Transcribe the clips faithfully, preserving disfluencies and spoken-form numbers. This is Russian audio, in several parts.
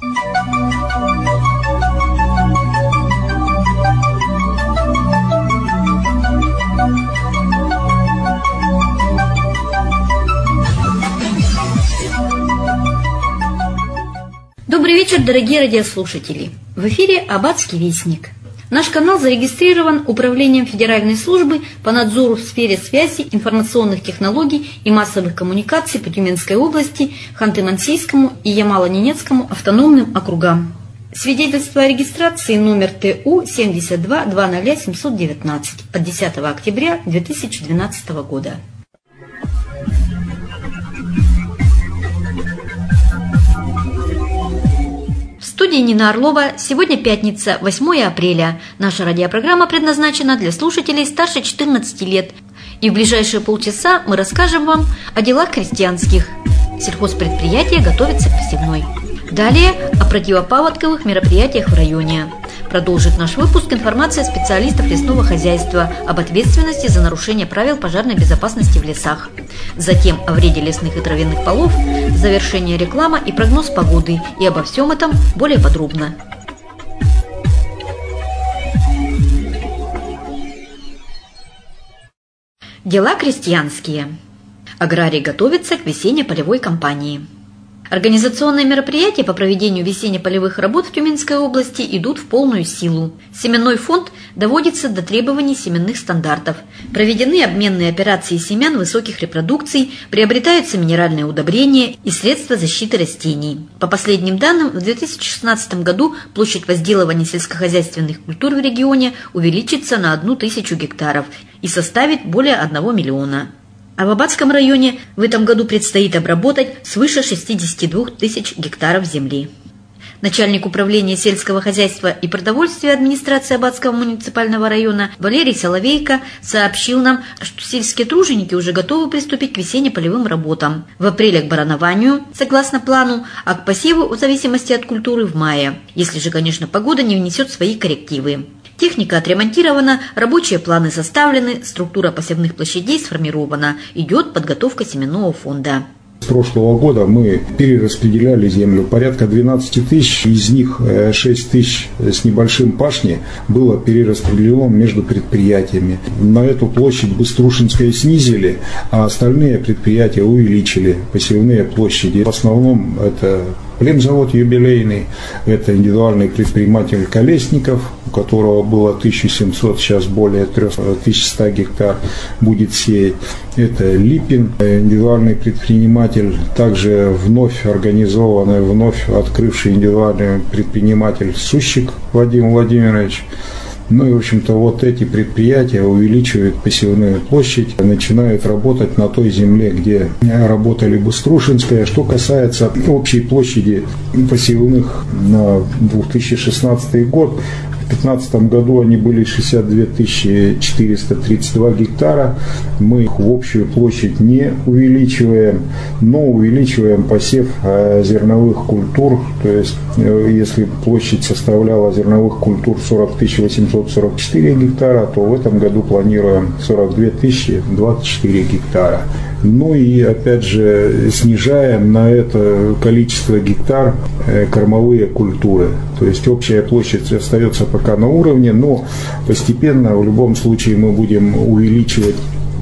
Добрый вечер, дорогие радиослушатели! В эфире «Аббатский вестник». Наш канал зарегистрирован Управлением Федеральной службы по надзору в сфере связи, информационных технологий и массовых коммуникаций по Тюменской области, Ханты-Мансийскому и Ямало-Ненецкому автономным округам. Свидетельство о регистрации номер Т У семьдесят два двадцать семьсот девятнадцать от десятого октября две тысячи двенадцатого года. В студии Нина Орлова. Сегодня пятница, восьмое апреля. Наша радиопрограмма предназначена для слушателей старше четырнадцати лет. И в ближайшие полчаса мы расскажем вам о делах крестьянских. Сельхозпредприятие готовится к посевной. Далее о противопаводковых мероприятиях в районе. Продолжит наш выпуск информация специалистов лесного хозяйства об ответственности за нарушение правил пожарной безопасности в лесах. Затем о вреде лесных и травяных полов, завершение реклама и прогноз погоды. И обо всем этом более подробно. Дела крестьянские. Аграрий готовится к весенне-полевой кампании. Организационные мероприятия по проведению весенне-полевых работ в Тюменской области идут в полную силу. Семенной фонд доводится до требований семенных стандартов. Проведены обменные операции семян высоких репродукций, приобретаются минеральные удобрения и средства защиты растений. По последним данным, в две тысячи шестнадцатом году площадь возделывания сельскохозяйственных культур в регионе увеличится на одну тысячу гектаров и составит более одного миллиона. А в Аббатском районе в этом году предстоит обработать свыше шестидесяти двух тысяч гектаров земли. Начальник управления сельского хозяйства и продовольствия администрации Аббатского муниципального района Валерий Соловейко сообщил нам, что сельские труженики уже готовы приступить к весенне-полевым работам. В апреле к баранованию, согласно плану, а к посеву в зависимости от культуры в мае, если же, конечно, погода не внесет свои коррективы. Техника отремонтирована, рабочие планы составлены, структура посевных площадей сформирована, идет подготовка семенного фонда. С прошлого года мы перераспределяли землю, порядка двенадцати тысяч, из них шесть тысяч с небольшим пашни было перераспределено между предприятиями. На эту площадь Быструшинская снизили, а остальные предприятия увеличили посевные площади. В основном это племзавод юбилейный, это индивидуальный предприниматель Колесников, у которого было тысяча семьсот, сейчас более тысячи ста гектар будет сеять. Это Липин, индивидуальный предприниматель, также вновь организованный, вновь открывший индивидуальный предприниматель Сущик Вадим Владимирович. Ну и, в общем-то, вот эти предприятия увеличивают посевную площадь, начинают работать на той земле, где работали Быструшинская. Что касается общей площади посевных на две тысячи шестнадцатый год, в две тысячи пятнадцатом году они были шестьдесят две тысячи четыреста тридцать два гектара. Мы их в общую площадь не увеличиваем, но увеличиваем посев зерновых культур. То есть, если площадь составляла зерновых культур сорок тысяч восемьсот сорок четыре гектара, то в этом году планируем сорок две тысячи двадцать четыре гектара. Ну и опять же снижаем на это количество гектар кормовые культуры. То есть общая площадь остается пока на уровне, но постепенно в любом случае мы будем увеличивать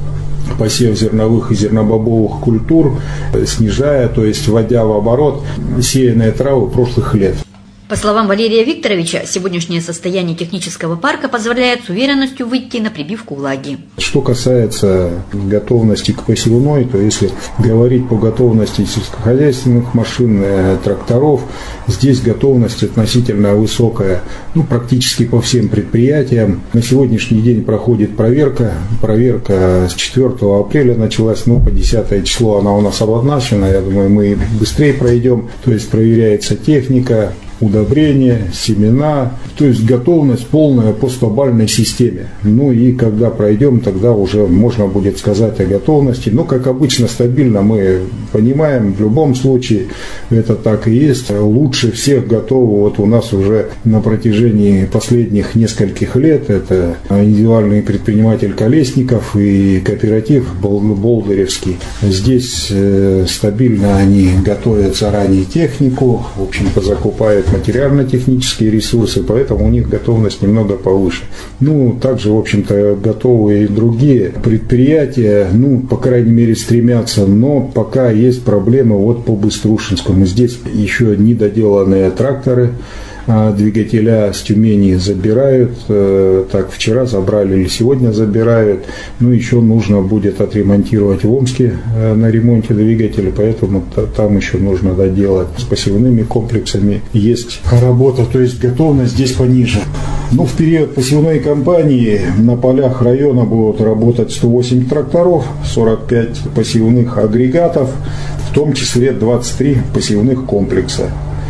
посев зерновых и зернобобовых культур, снижая, то есть вводя в оборот сеянные травы прошлых лет. По словам Валерия Викторовича, сегодняшнее состояние технического парка позволяет с уверенностью выйти на прибивку влаги. Что касается готовности к посевной, то если говорить по готовности сельскохозяйственных машин, тракторов, здесь готовность относительно высокая, ну, практически по всем предприятиям. На сегодняшний день проходит проверка. Проверка с четвёртого апреля началась, но по десятое число она у нас обозначена. Я думаю, мы быстрее пройдем. То есть проверяется техника, удобрения, семена, то есть готовность полная по стобальной системе. Ну и когда пройдем, тогда уже можно будет сказать о готовности. Но, как обычно, стабильно мы понимаем, в любом случае это так и есть. Лучше всех готовы вот у нас уже на протяжении последних нескольких лет. Это индивидуальный предприниматель Колесников и кооператив Болдыревский. Здесь э, стабильно они готовят заранее технику, в общем-то закупают материально-технические ресурсы, поэтому у них готовность немного повыше. Ну, также, в общем-то, готовы и другие предприятия, ну, по крайней мере, стремятся, но пока есть проблемы вот по Быструшинскому. Здесь еще недоделанные тракторы, двигателя с Тюмени забирают, так вчера забрали или сегодня забирают, ну еще нужно будет отремонтировать в Омске на ремонте двигателя, поэтому там еще нужно доделать. С посевными комплексами есть работа, то есть готовность здесь пониже. Ну, в период посевной кампании на полях района будут работать сто восемь тракторов, сорок пять посевных агрегатов, в том числе двадцать три посевных комплекса.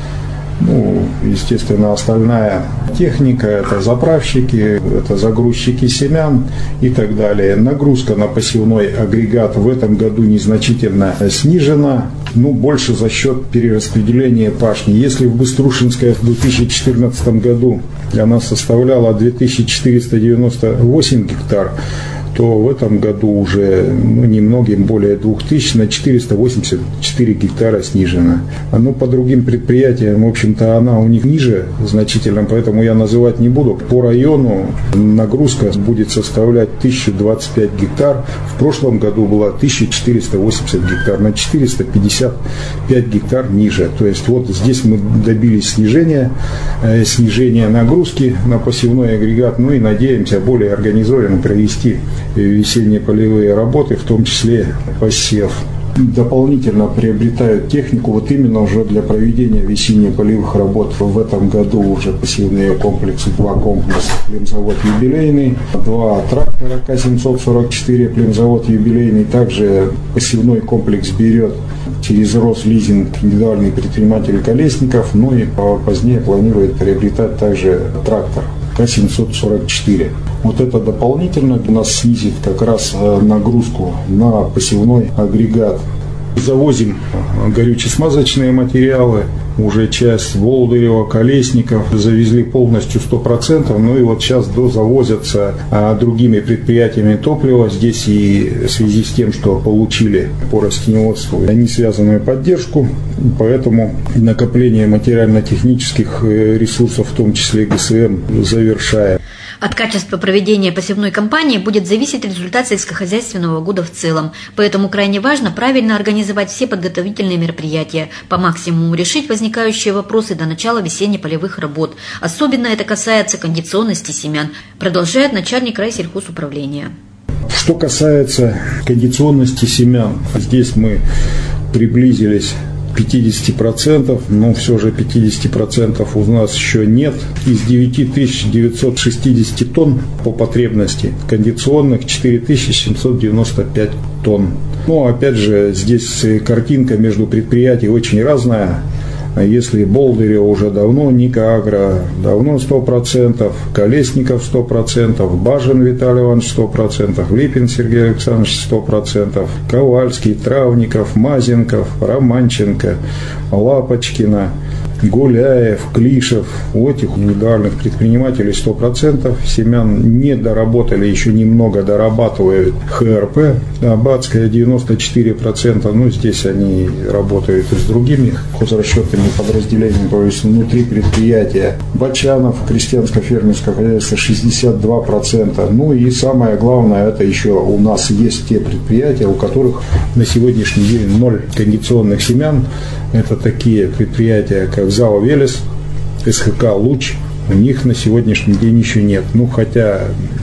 Ну, естественно, остальная техника, это заправщики, это загрузчики семян и так далее. Нагрузка на посевной агрегат в этом году незначительно снижена, ну, больше за счет перераспределения пашни. Если в Быструшинской в две тысячи четырнадцатом году она составляла две тысячи четыреста девяносто восемь гектар, то в этом году уже ну, немногим более двух тысяч, на четыреста восемьдесят четыре гектара снижена. Ну, по другим предприятиям, в общем-то, она у них ниже значительно, поэтому я называть не буду. По району нагрузка будет составлять тысяча двадцать пять гектар. В прошлом году была тысяча четыреста восемьдесят гектар, на четыреста пятьдесят пять гектар ниже. То есть вот здесь мы добились снижения, э, снижения нагрузки на посевной агрегат, ну и надеемся более организованно провести весенние полевые работы, в том числе посев. Дополнительно приобретают технику вот именно уже для проведения весенних полевых работ. В этом году уже посевные комплексы, два комплекса, племзавод юбилейный, два трактора К семьсот сорок четыре, племзавод юбилейный. Также посевной комплекс берет через Рослизинг индивидуальный предприниматель Колесников, ну и позднее планирует приобретать также трактор К семьсот сорок четыре. Вот это дополнительно у нас снизит как раз нагрузку на посевной агрегат. Завозим горюче-смазочные материалы, уже часть Болдырева, Колесников завезли полностью сто процентов, ну и вот сейчас дозавозятся а, другими предприятиями топлива. Здесь и в связи с тем, что получили по растениеводству несвязанную поддержку, поэтому накопление материально-технических ресурсов, в том числе ГСМ, завершаем. От качества проведения посевной кампании будет зависеть результат сельскохозяйственного года в целом, поэтому крайне важно правильно организовать все подготовительные мероприятия, по максимуму решить возникающие вопросы до начала весенне-полевых работ. Особенно это касается кондиционности семян, продолжает начальник райсельхозуправления. Что касается кондиционности семян, здесь мы приблизились пятьдесят процентов, но все же пятьдесят процентов у нас еще нет. Из девять тысяч девятьсот шестьдесят тонн по потребности кондиционных четыре тысячи семьсот девяносто пять тонн. Но опять же, здесь картинка между предприятиями очень разная. Если Болдырева уже давно, Ника Агро давно сто процентов, Колесников сто процентов, Бажин Виталий Иванович сто процентов, Липин Сергей Александрович сто процентов, Ковальский, Травников, Мазенков, Романченко, Лапочкина, Гуляев, Клишев, у этих индивидуальных предпринимателей сто процентов семян не доработали, еще немного дорабатывают ХРП, Аббатская девяносто четыре процента, ну здесь они работают и с другими хозрасчетными подразделениями, то есть внутри предприятия. Бачанов, крестьянско-фермерское хозяйство шестьдесят два процента, ну и самое главное, это еще у нас есть те предприятия, у которых на сегодняшний день ноль кондиционных семян. Это такие предприятия, как ЗАО «Велес», СХК «Луч». У них на сегодняшний день еще нет. Ну, хотя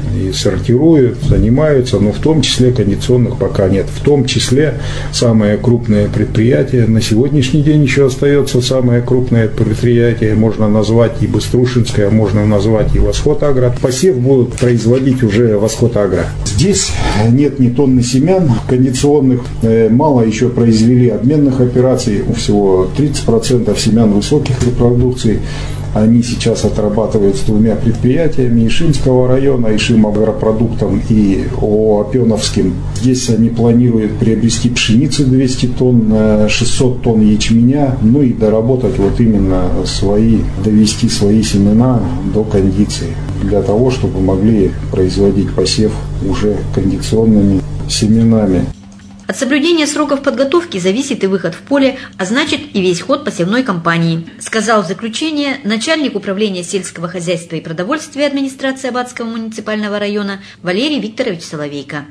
и сортируют, занимаются, но в том числе кондиционных пока нет. В том числе самое крупное предприятие, на сегодняшний день еще остается самое крупное предприятие, можно назвать и Быструшинское, можно назвать и Восход-Агро. Посев будут производить уже Восход-Агро. Здесь нет ни тонны семян кондиционных, мало еще произвели обменных операций, всего тридцать процентов семян высоких репродукций. Они сейчас отрабатывают с двумя предприятиями Ишимского района, Ишим Агропродуктом и ООО Опеновским. Здесь они планируют приобрести пшеницы двести тонн, шестьсот тонн ячменя, ну и доработать вот именно свои, довести свои семена до кондиции, для того, чтобы могли производить посев уже кондиционными семенами. От соблюдения сроков подготовки зависит и выход в поле, а значит и весь ход посевной кампании, сказал в заключение начальник управления сельского хозяйства и продовольствия администрации Абатского муниципального района Валерий Викторович Соловейко.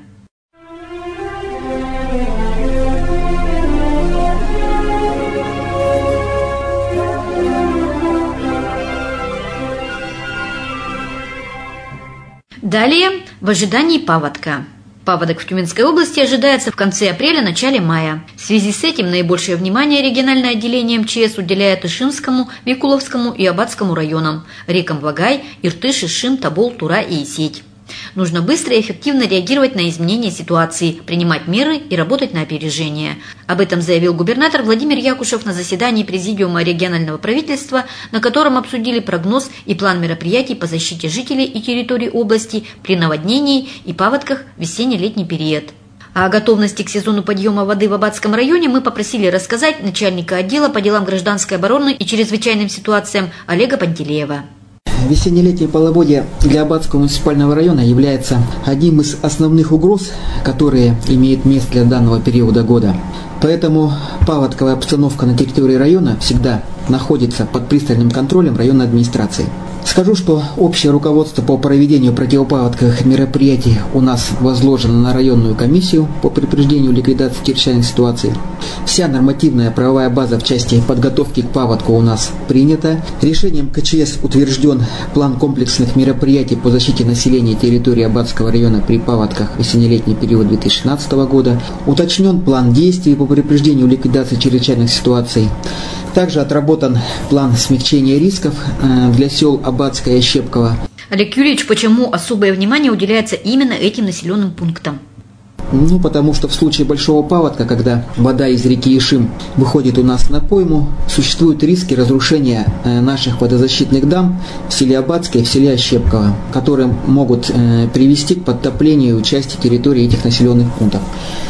Далее в ожидании паводка. Паводок в Тюменской области ожидается в конце апреля-начале мая. В связи с этим наибольшее внимание региональное отделение эм че эс уделяет Ишимскому, Викуловскому и Абатскому районам, рекам Вагай, Иртыш, Ишим, Тобол, Тура и Исеть. Нужно быстро и эффективно реагировать на изменения ситуации, принимать меры и работать на опережение. Об этом заявил губернатор Владимир Якушев на заседании Президиума регионального правительства, на котором обсудили прогноз и план мероприятий по защите жителей и территорий области при наводнении и паводках в весенне-летний период. А о готовности к сезону подъема воды в Абатском районе мы попросили рассказать начальника отдела по делам гражданской обороны и чрезвычайным ситуациям Олега Пантелеева. Весенне-летнее половодье для Абатского муниципального района является одним из основных угроз, которые имеют место для данного периода года. Поэтому паводковая обстановка на территории района всегда находится под пристальным контролем районной администрации. Скажу, что общее руководство по проведению противопаводковых мероприятий у нас возложено на районную комиссию по предупреждению и ликвидации чрезвычайных ситуаций. Вся нормативная правовая база в части подготовки к паводку у нас принята. Решением ка че эс утвержден план комплексных мероприятий по защите населения территории Абатского района при паводках в весенне-летний период две тысячи шестнадцатого года. Уточнен план действий по предупреждению и ликвидации чрезвычайных ситуаций. Также отработан план смягчения рисков для сел Абатское и Щепково. Олег Юрьевич, почему особое внимание уделяется именно этим населенным пунктам? Ну, потому что в случае большого паводка, когда вода из реки Ишим выходит у нас на пойму, существуют риски разрушения наших водозащитных дам в селе Абатское и в селе Ощепково, которые могут привести к подтоплению части территории этих населенных пунктов.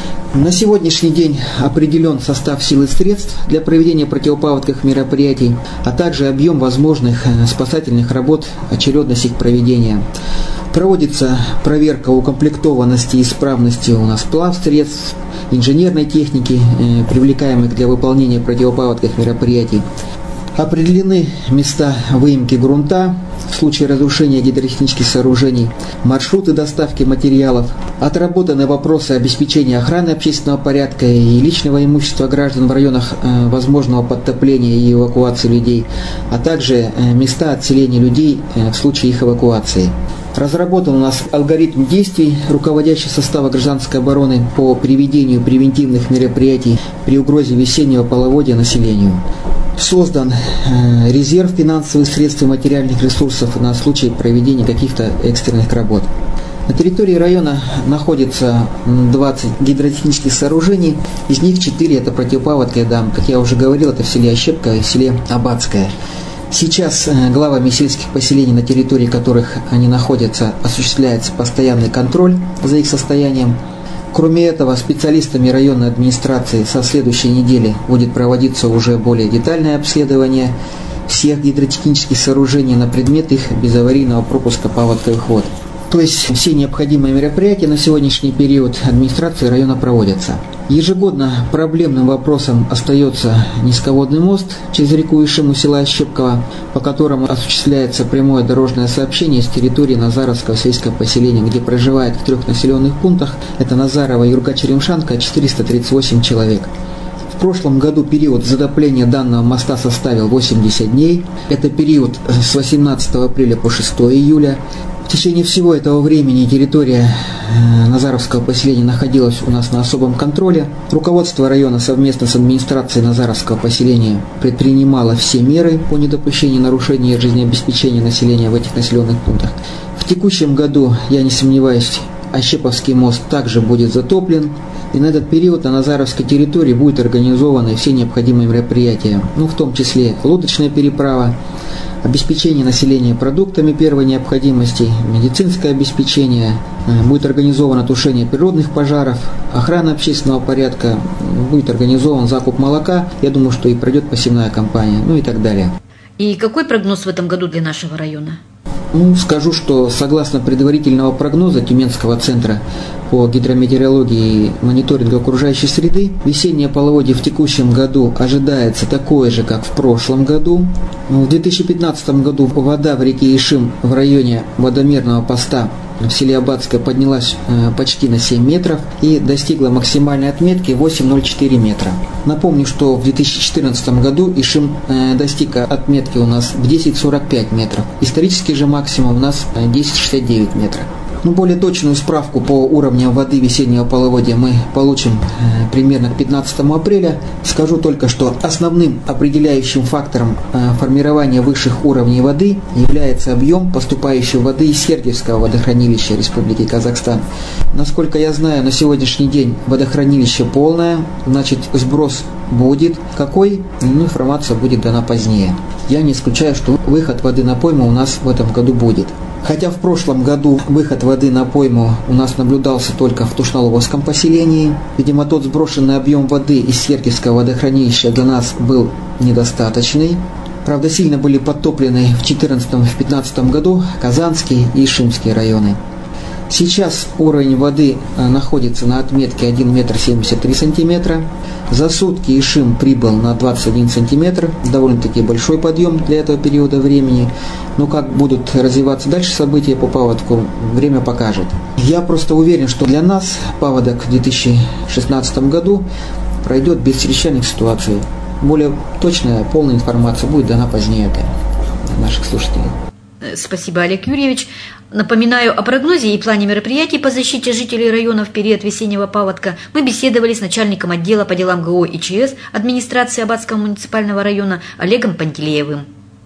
На сегодняшний день определен состав сил и средств для проведения противопаводковых мероприятий, а также объем возможных спасательных работ, очередность их проведения. Проводится проверка укомплектованности и исправности у нас плавсредств, инженерной техники, привлекаемых для выполнения противопаводковых мероприятий. Определены места выемки грунта в случае разрушения гидротехнических сооружений, маршруты доставки материалов, отработаны вопросы обеспечения охраны общественного порядка и личного имущества граждан в районах э, возможного подтопления и эвакуации людей, а также э, места отселения людей э, в случае их эвакуации. Разработан у нас алгоритм действий руководящего состава гражданской обороны по приведению превентивных мероприятий при угрозе весеннего половодья населению. Создан э, резерв финансовых средств и материальных ресурсов на случай проведения каких-то экстренных работ. На территории района находится двадцать гидротехнических сооружений, из них четыре это противопаводковые дамбы. Как я уже говорил, это в селе Ощепково и в селе Абатское. Сейчас главами сельских поселений, на территории которых они находятся, осуществляется постоянный контроль за их состоянием. Кроме этого, специалистами районной администрации со следующей недели будет проводиться уже более детальное обследование всех гидротехнических сооружений на предмет их безаварийного пропуска паводковых вод. То есть все необходимые мероприятия на сегодняшний период администрации района проводятся. Ежегодно проблемным вопросом остается низководный мост через реку Ишим у села Щепково, по которому осуществляется прямое дорожное сообщение с территории Назаровского сельского поселения, где проживает в трех населенных пунктах, это Назарово, Юрга, Черемшанка, четыреста тридцать восемь человек. В прошлом году период затопления данного моста составил восемьдесят дней. Это период с восемнадцатого апреля по шестое июля. В течение всего этого времени территория Назаровского поселения находилась у нас на особом контроле. Руководство района совместно с администрацией Назаровского поселения предпринимало все меры по недопущению нарушения жизнеобеспечения населения в этих населенных пунктах. В текущем году, я не сомневаюсь, Ощеповский мост также будет затоплен, и на этот период на Назаровской территории будут организованы все необходимые мероприятия, ну, в том числе лодочная переправа, обеспечение населения продуктами первой необходимости, медицинское обеспечение, будет организовано тушение природных пожаров, охрана общественного порядка, будет организован закуп молока, я думаю, что и пройдет посевная кампания, ну и так далее. И какой прогноз в этом году для нашего района? Ну, скажу, что согласно предварительного прогноза Тюменского центра по гидрометеорологии и мониторингу окружающей среды, весеннее половодье в текущем году ожидается такое же, как в прошлом году. В две тысячи пятнадцатом году вода в реке Ишим в районе водомерного поста в селе Абадское поднялась почти на семь метров и достигла максимальной отметки восемь целых ноль четыре метра. Напомню, что в две тысячи четырнадцатом году Ишим достиг отметки у нас в десять целых сорок пять метров. Исторический же максимум у нас десять целых шестьдесят девять метра. Ну, более точную справку по уровню воды весеннего половодья мы получим э, примерно к пятнадцатому апреля. Скажу только, что основным определяющим фактором э, формирования высших уровней воды является объем поступающей воды из Сергиевского водохранилища Республики Казахстан. Насколько я знаю, на сегодняшний день водохранилище полное, значит, сброс будет. Какой? Ну, информация будет дана позднее. Я не исключаю, что выход воды на пойму у нас в этом году будет. Хотя в прошлом году выход воды на пойму у нас наблюдался только в Тушналовском поселении, видимо, тот сброшенный объем воды из Сергиевского водохранилища для нас был недостаточный. Правда, сильно были подтоплены в две тысячи четырнадцатом — две тысячи пятнадцатом году Казанский и Ишимский районы. Сейчас уровень воды находится на отметке один метр семьдесят три сантиметра. За сутки Ишим прибыл на двадцать один сантиметр. Довольно-таки большой подъем для этого периода времени. Но как будут развиваться дальше события по паводку, время покажет. Я просто уверен, что для нас паводок в две тысячи шестнадцатом году пройдет без чрезвычайных ситуаций. Более точная, полная информация будет дана позднее для наших слушателей. Спасибо, Олег Юрьевич. Напоминаю, о прогнозе и плане мероприятий по защите жителей района в период весеннего паводка мы беседовали с начальником отдела по делам ГО и ЧС администрации Абадского муниципального района Олегом Пантелеевым.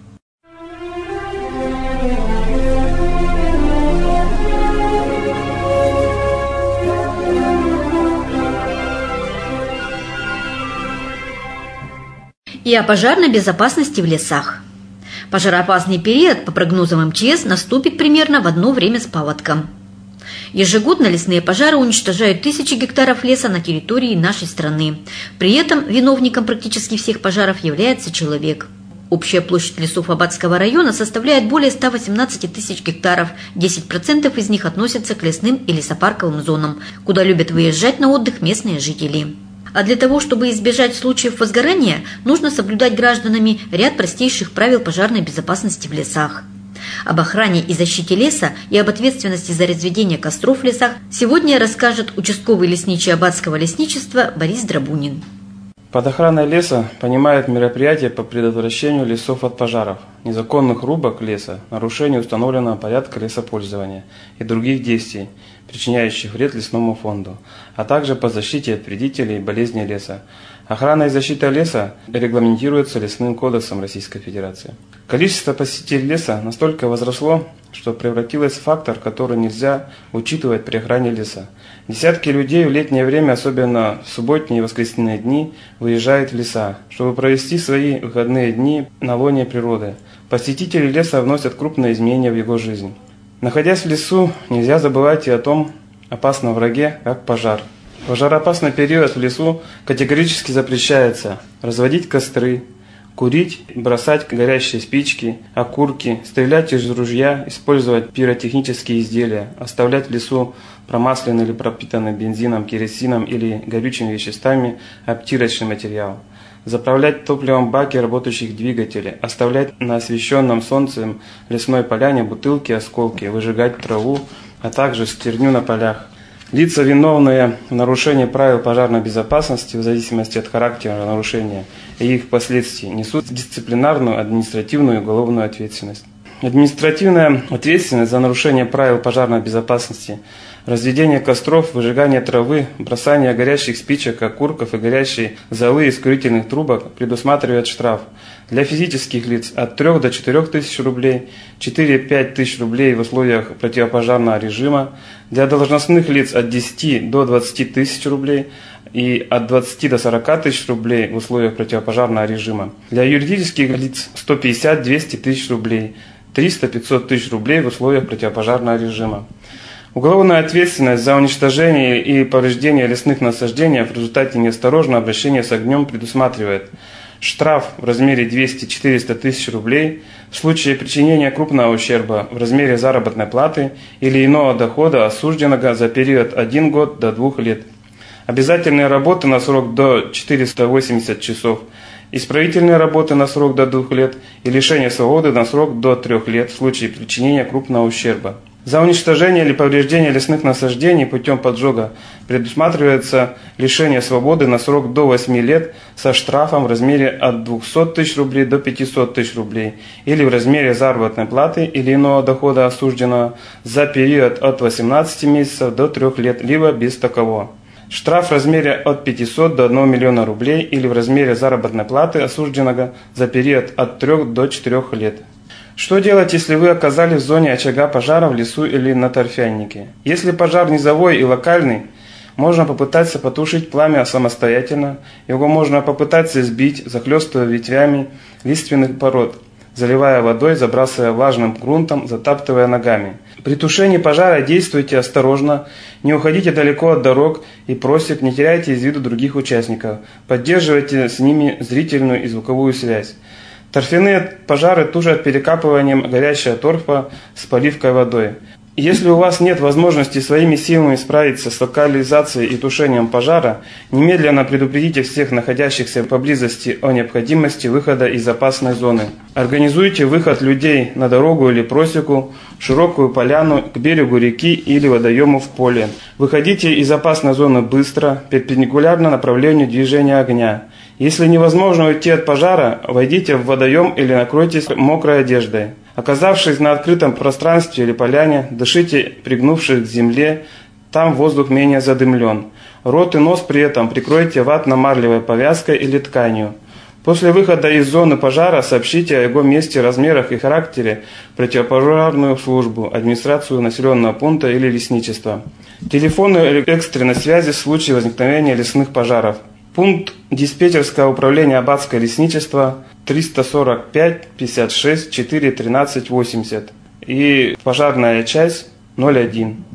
И о пожарной безопасности в лесах. Пожароопасный период, по прогнозам МЧС, наступит примерно в одно время с паводком. Ежегодно лесные пожары уничтожают тысячи гектаров леса на территории нашей страны. При этом виновником практически всех пожаров является человек. Общая площадь лесов Абадского района составляет более ста восемнадцати тысяч гектаров, десять процентов из них относятся к лесным и лесопарковым зонам, куда любят выезжать на отдых местные жители. А для того, чтобы избежать случаев возгорания, нужно соблюдать гражданами ряд простейших правил пожарной безопасности в лесах. Об охране и защите леса и об ответственности за разведение костров в лесах сегодня расскажет участковый лесничий Абадского лесничества Борис Драбунин. Под охраной леса понимают мероприятия по предотвращению лесов от пожаров, незаконных рубок леса, нарушения установленного порядка лесопользования и других действий, причиняющих вред лесному фонду, а также по защите от вредителей и болезней леса. Охрана и защита леса регламентируется Лесным кодексом Российской Федерации. Количество посетителей леса настолько возросло, что превратилось в фактор, который нельзя учитывать при охране леса. Десятки людей в летнее время, особенно в субботние и воскресные дни, выезжают в леса, чтобы провести свои выходные дни на лоне природы. Посетители леса вносят крупные изменения в его жизнь. Находясь в лесу, нельзя забывать и о том опасном враге, как пожар. В пожароопасный период в лесу категорически запрещается разводить костры, курить, бросать горящие спички, окурки, стрелять из ружья, использовать пиротехнические изделия, оставлять в лесу промасленный или пропитанный бензином, керосином или горючими веществами обтирочный материал, заправлять топливом баки работающих двигателей, оставлять на освещенном солнцем лесной поляне бутылки, осколки, выжигать траву, а также стерню на полях. Лица, виновные в нарушении правил пожарной безопасности, в зависимости от характера нарушения и их последствий, несут дисциплинарную, административную и уголовную ответственность. Административная ответственность за нарушение правил пожарной безопасности, разведение костров, выжигание травы, бросание горящих спичек, окурков и горящей золы из курительных трубок предусматривает штраф для физических лиц от трёх до четырёх тысяч рублей, четыре-пять тысяч рублей в условиях противопожарного режима, для должностных лиц от десяти до двадцати тысяч рублей и от двадцати до сорока тысяч рублей в условиях противопожарного режима. Для юридических лиц сто пятьдесят — двести тысяч рублей, триста — пятьсот тысяч рублей в условиях противопожарного режима. Уголовная ответственность за уничтожение и повреждение лесных насаждений в результате неосторожного обращения с огнем предусматривает штраф в размере двести — четыреста тысяч рублей в случае причинения крупного ущерба в размере заработной платы или иного дохода осужденного за период один год до двух лет. Обязательные работы на срок до четырёхсот восьмидесяти часов, исправительные работы на срок до двух лет и лишение свободы на срок до трёх лет в случае причинения крупного ущерба. За уничтожение или повреждение лесных насаждений путем поджога предусматривается лишение свободы на срок до восьми лет со штрафом в размере от двухсот тысяч рублей до пятисот тысяч рублей или в размере заработной платы или иного дохода осужденного за период от восемнадцати месяцев до трёх лет, либо без такового. Штраф в размере от пятисот до одного миллиона рублей или в размере заработной платы осужденного за период от трёх до четырёх лет. Что делать, если вы оказались в зоне очага пожара в лесу или на торфянике? Если пожар низовой и локальный, можно попытаться потушить пламя самостоятельно. Его можно попытаться сбить, захлестывая ветвями лиственных пород, заливая водой, забрасывая влажным грунтом, затаптывая ногами. При тушении пожара действуйте осторожно, не уходите далеко от дорог и просек, не теряйте из виду других участников, поддерживайте с ними зрительную и звуковую связь. Торфяные пожары тушат перекапыванием горящего торфа с поливкой водой. Если у вас нет возможности своими силами справиться с локализацией и тушением пожара, немедленно предупредите всех находящихся поблизости о необходимости выхода из опасной зоны. Организуйте выход людей на дорогу или просеку, широкую поляну, к берегу реки или водоему в поле. Выходите из опасной зоны быстро, перпендикулярно направлению движения огня. Если невозможно уйти от пожара, войдите в водоем или накройтесь мокрой одеждой. Оказавшись на открытом пространстве или поляне, дышите, пригнувшись к земле, там воздух менее задымлен. Рот и нос при этом прикройте ватно-марлевой повязкой или тканью. После выхода из зоны пожара сообщите о его месте, размерах и характере противопожарную службу, администрацию населенного пункта или лесничество. Телефоны экстренной связи в случае возникновения лесных пожаров. Пункт диспетчерского управления Аббатское лесничество триста сорок пять пятьдесят шесть четыре тринадцать восемьдесят и пожарная часть ноль один.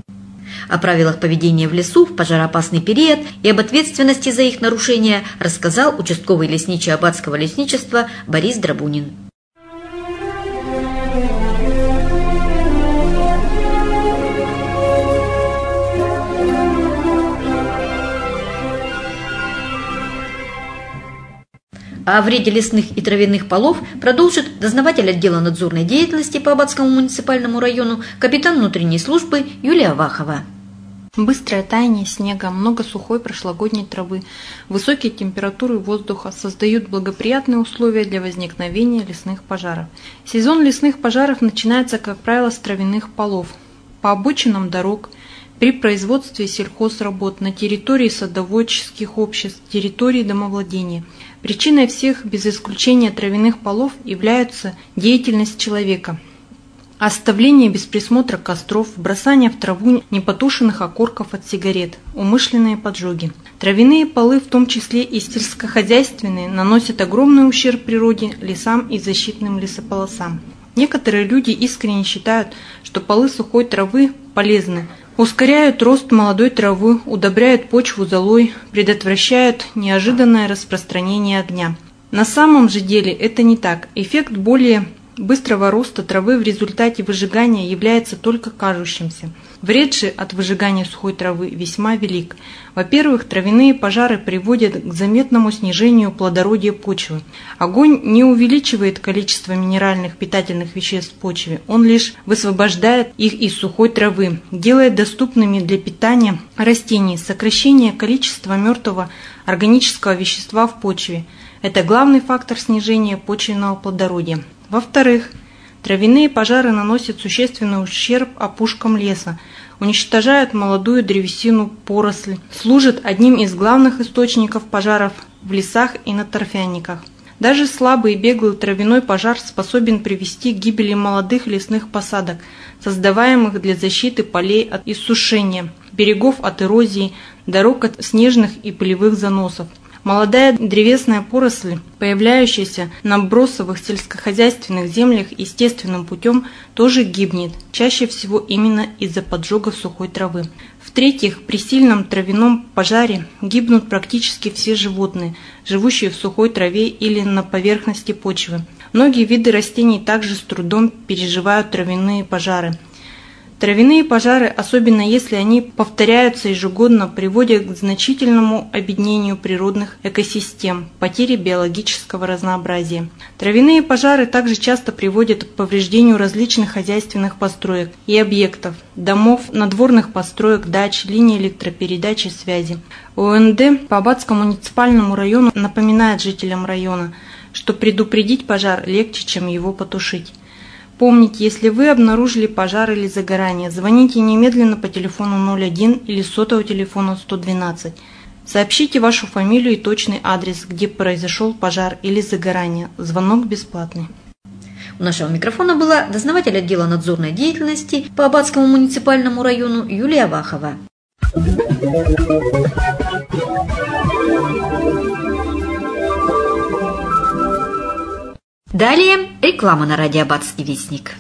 О правилах поведения в лесу в пожароопасный период и об ответственности за их нарушение рассказал участковый лесничий Аббатского лесничества Борис Драбунин. А о вреде лесных и травяных полов продолжит дознаватель отдела надзорной деятельности по Аббатскому муниципальному району, капитан внутренней службы Юлия Вахова. Быстрое таяние снега, много сухой прошлогодней травы, высокие температуры воздуха создают благоприятные условия для возникновения лесных пожаров. Сезон лесных пожаров начинается, как правило, с травяных полов. По обочинам дорог, при производстве сельхозработ, на территории садоводческих обществ, территории домовладения. Причиной всех, без исключения травяных полов, является деятельность человека. Оставление без присмотра костров, бросание в траву непотушенных окурков от сигарет, умышленные поджоги. Травяные полы, в том числе и сельскохозяйственные, наносят огромный ущерб природе, лесам и защитным лесополосам. Некоторые люди искренне считают, что полы сухой травы полезны, ускоряют рост молодой травы, удобряют почву золой, предотвращают неожиданное распространение огня. На самом же деле это не так. Эффект более быстрого роста травы в результате выжигания является только кажущимся. Вред же от выжигания сухой травы весьма велик. Во-первых, травяные пожары приводят к заметному снижению плодородия почвы. Огонь не увеличивает количество минеральных питательных веществ в почве, он лишь высвобождает их из сухой травы, делает доступными для питания растений, сокращение количества мертвого органического вещества в почве. Это главный фактор снижения почвенного плодородия. Во-вторых, Травяные пожары наносят существенный ущерб опушкам леса, уничтожают молодую древесину, поросль, служат одним из главных источников пожаров в лесах и на торфяниках. Даже слабый и беглый травяной пожар способен привести к гибели молодых лесных посадок, создаваемых для защиты полей от иссушения, берегов от эрозии, дорог от снежных и пылевых заносов. Молодая древесная поросль, появляющаяся на бросовых сельскохозяйственных землях естественным путем, тоже гибнет, чаще всего именно из-за поджогов сухой травы. В-третьих, при сильном травяном пожаре гибнут практически все животные, живущие в сухой траве или на поверхности почвы. Многие виды растений также с трудом переживают травяные пожары. Травяные пожары, особенно если они повторяются ежегодно, приводят к значительному обеднению природных экосистем, потере биологического разнообразия. Травяные пожары также часто приводят к повреждению различных хозяйственных построек и объектов, домов, надворных построек, дач, линий электропередачи и связи. ОНД по Аббатскому муниципальному району напоминает жителям района, что предупредить пожар легче, чем его потушить. Помните, если вы обнаружили пожар или загорание, звоните немедленно по телефону ноль один или сотового телефона сто двенадцать. Сообщите вашу фамилию и точный адрес, где произошел пожар или загорание. Звонок бесплатный. У нашего микрофона была дознаватель отдела надзорной деятельности по Аббатскому муниципальному району Юлия Вахова. Далее реклама на радио Аббатский вестник.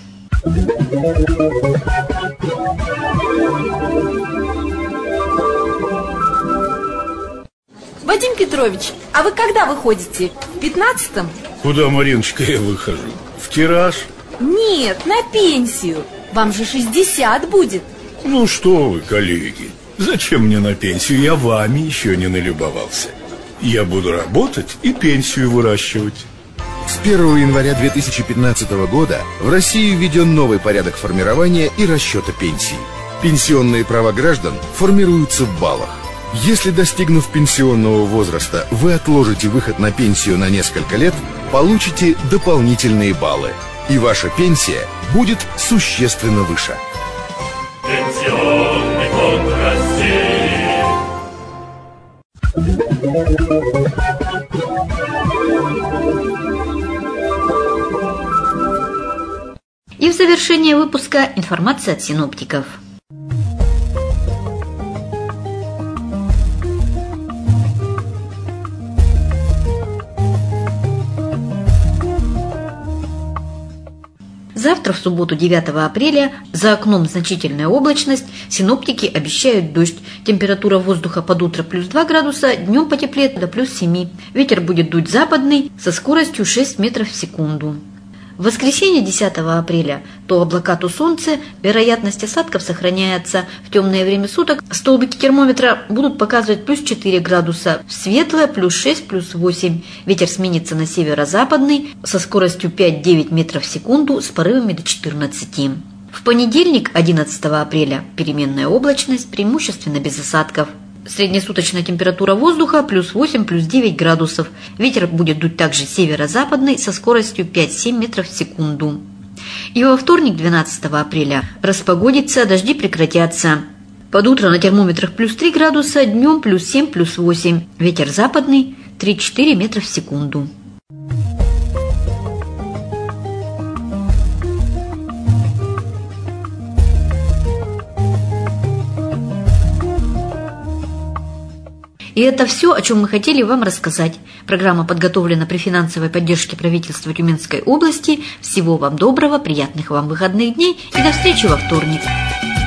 Вадим Петрович, а вы когда выходите? В пятнадцатом? Куда, Мариночка, я выхожу? В тираж? Нет, на пенсию. Вам же шестьдесят будет. Ну что вы, коллеги, зачем мне на пенсию? Я вами еще не налюбовался. Я буду работать и пенсию выращивать. С первого января две тысячи пятнадцатого года в России введен новый порядок формирования и расчета пенсий. Пенсионные права граждан формируются в баллах. Если, достигнув пенсионного возраста, вы отложите выход на пенсию на несколько лет, получите дополнительные баллы, и ваша пенсия будет существенно выше. Пенсионный фонд России. И в завершение выпуска информация от синоптиков. Завтра, в субботу, девятого апреля, за окном значительная облачность, синоптики обещают дождь. Температура воздуха под утро плюс два градуса, днем потеплеет до плюс семи. Ветер будет дуть западный со скоростью шесть метров в секунду. В воскресенье десятого апреля то облака, то солнце, вероятность осадков сохраняется. В темное время суток столбики термометра будут показывать плюс четыре градуса, в светлое плюс шесть, плюс восемь. Ветер сменится на северо-западный со скоростью пять-девять метров в секунду с порывами до четырнадцати. В понедельник, одиннадцатого апреля, переменная облачность, преимущественно без осадков. Среднесуточная температура воздуха плюс восемь, плюс девять градусов. Ветер будет дуть также северо-западный со скоростью пять-семь метров в секунду. И во вторник, двенадцатого апреля, распогодится, дожди прекратятся. Под утро на термометрах плюс три градуса, днем плюс семь, плюс восемь. Ветер западный три-четыре метра в секунду. И это все, о чем мы хотели вам рассказать. Программа подготовлена при финансовой поддержке правительства Тюменской области. Всего вам доброго, приятных вам выходных дней и до встречи во вторник.